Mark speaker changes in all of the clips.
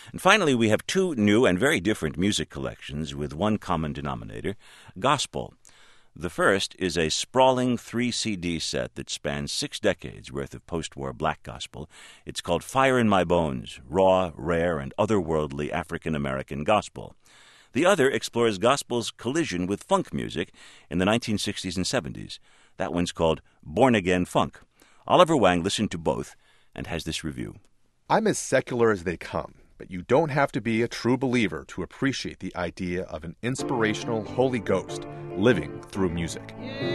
Speaker 1: And finally, we have two new and very different music collections with one common denominator, gospel. The first is a sprawling 3-CD set that spans 6 decades worth of post-war black gospel. It's called Fire in My Bones, Raw, Rare, and Otherworldly African-American Gospel. The other explores gospel's collision with funk music in the 1960s and 70s. That one's called Born Again Funk. Oliver Wang listened to both and has this review.
Speaker 2: I'm as secular as they come, but you don't have to be a true believer to appreciate the idea of an inspirational Holy Ghost living through music.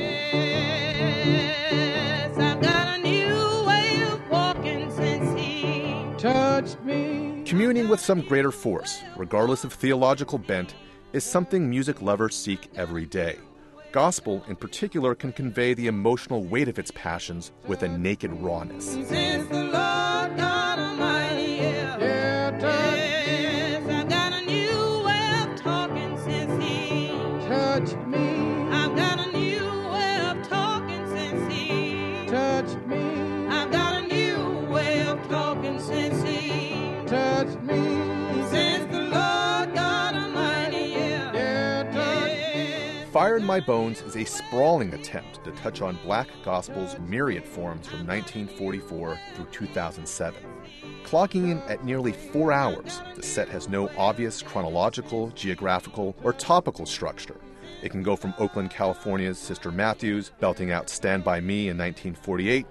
Speaker 3: Yes, I've got a new way of walking since he touched me.
Speaker 2: Communing with some greater force, regardless of theological bent, is something music lovers seek every day. Gospel, in particular, can convey the emotional weight of its passions with a naked rawness.
Speaker 3: Since the Lord God Almighty, yes, I've got a new way of talking since he touched me. I've got a new way of talking since he touched me. I've got a new way of talking since he touched me. Since the Lord God Almighty,
Speaker 2: Fire in My Bones is a sprawling attempt to touch on black gospel's myriad forms from 1944 through 2007. Clocking in at nearly 4 hours, the set has no obvious chronological, geographical, or topical structure. It can go from Oakland, California's Sister Matthews, belting out Stand By Me in 1948,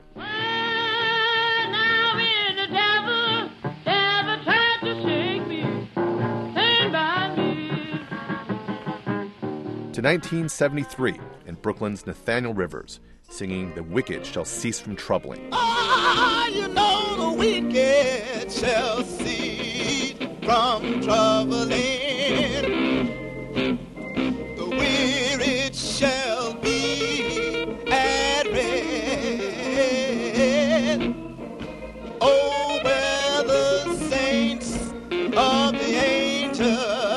Speaker 2: to 1973 in Brooklyn's Nathaniel Rivers, singing The Wicked Shall Cease from Troubling.
Speaker 4: You know the wicked shall cease from troubling. The weary shall be at rest. Oh, where the saints of the angels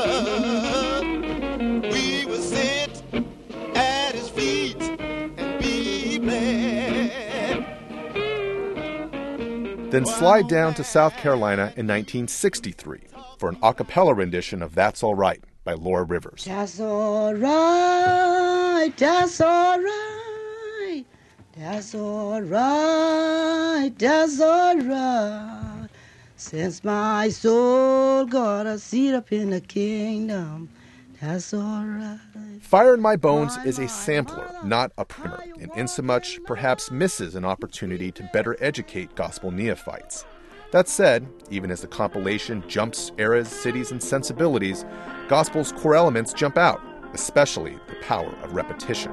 Speaker 4: we will sit at his feet and be blessed.
Speaker 2: Then slide down to South Carolina in 1963 for an a cappella rendition of That's All Right by Laura Rivers.
Speaker 3: that's all right, that's all right, that's all right, that's all right. Since my soul got a seat up in the kingdom, that's all right.
Speaker 2: Fire in My Bones is a sampler, not a primer, and insomuch perhaps misses an opportunity to better educate gospel neophytes. That said, even as the compilation jumps eras, cities, and sensibilities, gospel's core elements jump out, especially the power of repetition.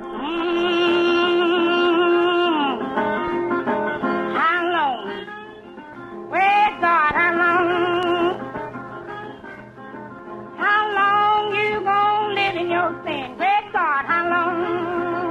Speaker 5: How long? Where God, how long? How long you gonna live in your sin? Where God, how long?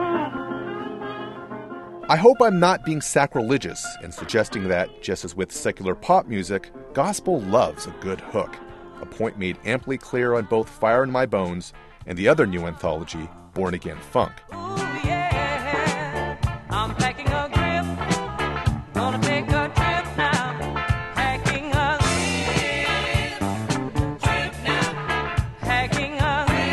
Speaker 2: I hope I'm not being sacrilegious in suggesting that, just as with secular pop music, gospel loves a good hook, a point made amply clear on both Fire in My Bones and the other new anthology, Born Again Funk.
Speaker 3: Ooh, yeah, I'm packing a grip, gonna take a trip now, packing a trip now, packing a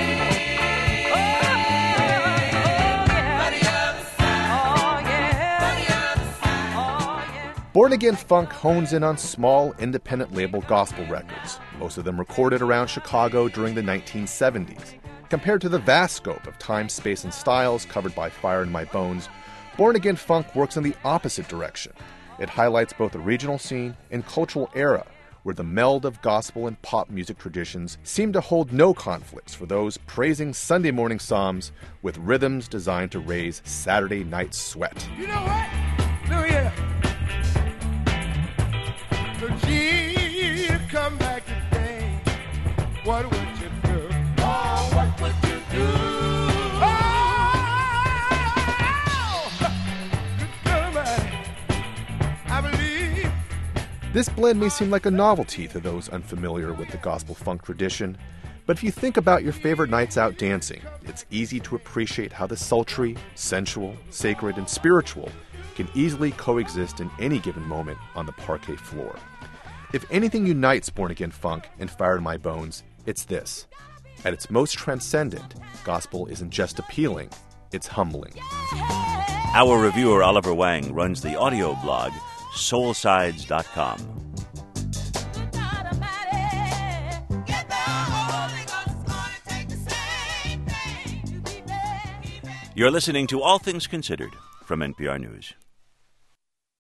Speaker 2: Born Again Funk hones in on small, independent label gospel records, most of them recorded around Chicago during the 1970s. Compared to the vast scope of time, space, and styles covered by Fire in My Bones, Born Again Funk works in the opposite direction. It highlights both the regional scene and cultural era, where the meld of gospel and pop music traditions seem to hold no conflicts for those praising Sunday morning psalms with rhythms designed to raise Saturday night sweat.
Speaker 4: You know what? Look here. So Jesus, come back today. What would you do? Oh, what would you do? I believe.
Speaker 2: This blend may seem like a novelty to those unfamiliar with the gospel funk tradition, but if you think about your favorite nights out dancing, it's easy to appreciate how the sultry, sensual, sacred, and spiritual can easily coexist in any given moment on the parquet floor. If anything unites born-again funk and Fire in My Bones, it's this. At its most transcendent, gospel isn't just appealing, it's humbling.
Speaker 1: Our reviewer Oliver Wang runs the audio blog soulsides.com. You're listening to All Things Considered from NPR News.